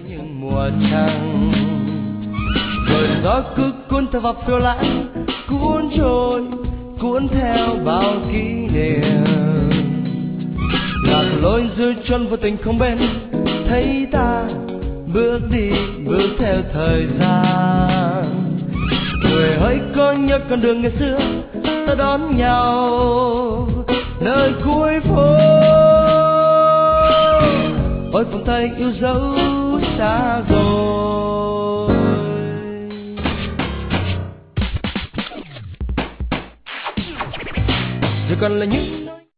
những mùa trăng, rồi gió cứ cuốn theo vào phiêu lãng, cuốn trôi cuốn theo bao kỷ niệm, lạc lối dưới chân vô tình không bên, thấy ta bước đi bước theo thời gian. Người hỡi có nhớ con đường ngày xưa ta đón nhau nơi cuối phố, ôi vòng tay yêu dấu xa rồi. Rồi còn là những